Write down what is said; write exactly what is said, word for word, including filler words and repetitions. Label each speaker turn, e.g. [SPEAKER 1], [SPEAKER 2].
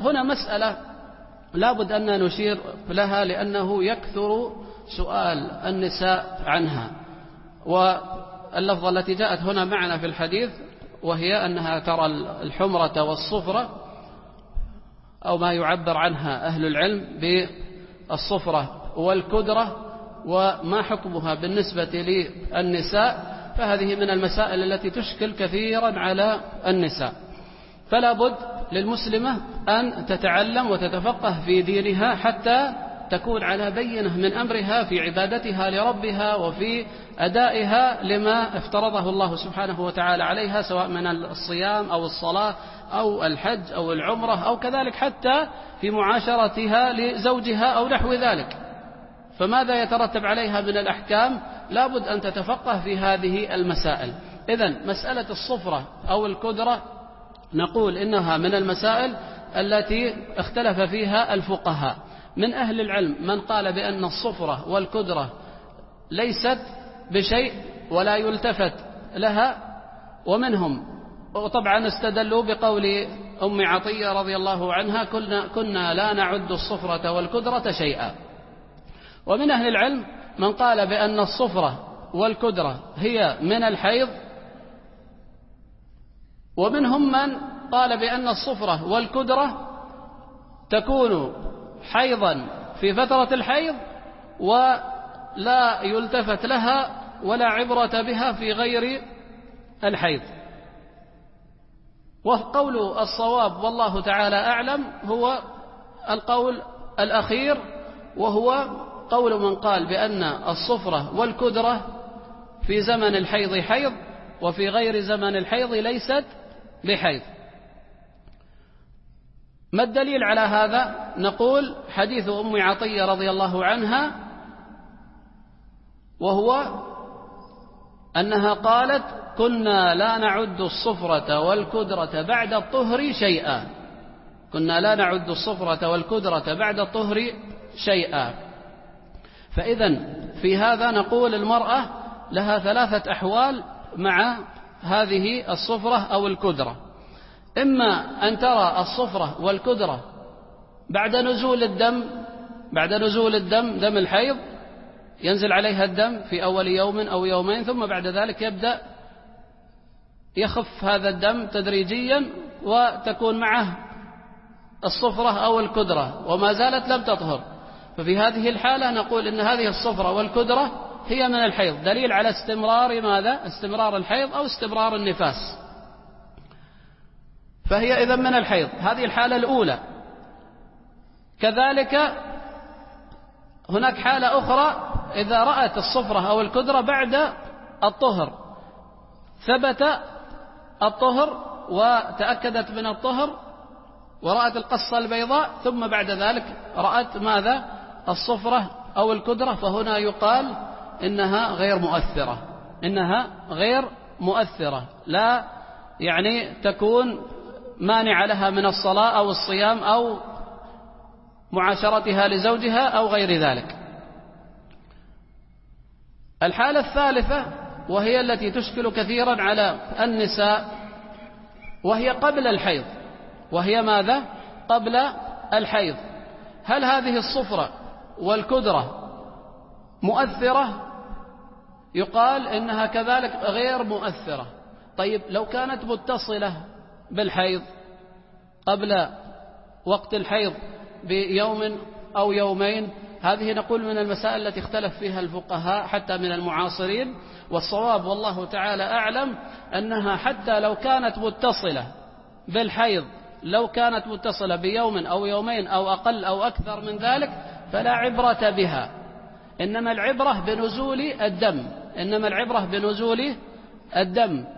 [SPEAKER 1] هنا مسألة لابد أن نشير لها لأنه يكثر سؤال النساء عنها، واللفظة التي جاءت هنا معنا في الحديث وهي أنها ترى الحمرة والصفرة، أو ما يعبر عنها أهل العلم بالصفرة والكدرة، وما حكمها بالنسبة للنساء، فهذه من المسائل التي تشكل كثيرا على النساء. فلا بد للمسلمة أن تتعلم وتتفقه في دينها حتى تكون على بينة من أمرها في عبادتها لربها وفي أدائها لما افترضه الله سبحانه وتعالى عليها، سواء من الصيام أو الصلاة أو الحج أو العمرة، أو كذلك حتى في معاشرتها لزوجها أو نحو ذلك. فماذا يترتب عليها من الأحكام؟ لابد أن تتفقه في هذه المسائل. إذن مسألة الصفرة أو الكدرة نقول إنها من المسائل التي اختلف فيها الفقهاء. من أهل العلم من قال بأن الصفرة والكدرة ليست بشيء ولا يلتفت لها، ومنهم وطبعا استدلوا بقول أم عطية رضي الله عنها كنا, كنا لا نعد الصفرة والكدرة شيئا. ومن أهل العلم من قال بأن الصفرة والكدرة هي من الحيض، ومنهم من قال بأن الصفرة والكدرة تكون حيضا في فترة الحيض ولا يلتفت لها ولا عبرة بها في غير الحيض. وقول الصواب والله تعالى أعلم هو القول الأخير، وهو قول من قال بأن الصفرة والكدرة في زمن الحيض حيض وفي غير زمن الحيض ليست بحيض. ما الدليل على هذا؟ نقول حديث أم عطية رضي الله عنها، وهو أنها قالت كنا لا نعد الصفرة والكدرة بعد الطهر شيئا، كنا لا نعد الصفرة والكدرة بعد الطهر شيئا. فإذن في هذا نقول المرأة لها ثلاثة أحوال مع هذه الصفرة أو الكدرة: إما أن ترى الصفرة والكدرة بعد نزول الدم، بعد نزول الدم دم الحيض ينزل عليها الدم في أول يوم أو يومين، ثم بعد ذلك يبدأ يخف هذا الدم تدريجيا وتكون معه الصفرة أو الكدرة وما زالت لم تطهر. ففي هذه الحالة نقول إن هذه الصفرة والكدرة هي من الحيض، دليل على استمرار ماذا؟ استمرار الحيض أو استمرار النفاس، فهي إذن من الحيض. هذه الحالة الأولى. كذلك هناك حالة أخرى إذا رأت الصفرة أو الكدرة بعد الطهر، ثبت الطهر وتأكدت من الطهر ورأت القصة البيضاء، ثم بعد ذلك رأت ماذا؟ الصفرة أو الكدرة، فهنا يقال إنها غير مؤثرة، إنها غير مؤثرة، لا يعني تكون مانع لها من الصلاة أو الصيام أو معاشرتها لزوجها أو غير ذلك. الحالة الثالثة وهي التي تشكل كثيرا على النساء، وهي قبل الحيض، وهي ماذا؟ قبل الحيض. هل هذه الصفرة والكدرة مؤثرة؟ يقال إنها كذلك غير مؤثرة. طيب لو كانت متصلة بالحيض قبل وقت الحيض بيوم أو يومين، هذه نقول من المسائل التي اختلف فيها الفقهاء حتى من المعاصرين، والصواب والله تعالى أعلم أنها حتى لو كانت متصلة بالحيض، لو كانت متصلة بيوم أو يومين أو أقل أو أكثر من ذلك فلا عبرة بها، إنما العبرة بنزول الدم، إنما العبرة بنزول الدم.